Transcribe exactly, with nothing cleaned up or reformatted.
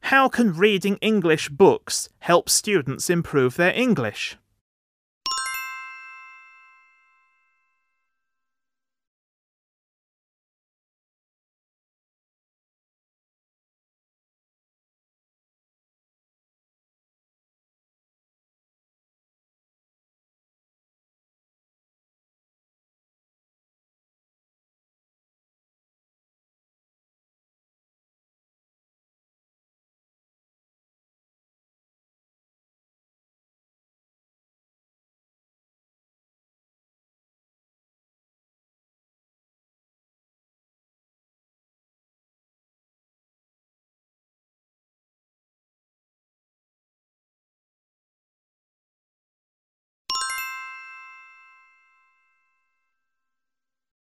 How can reading English books help students improve their English?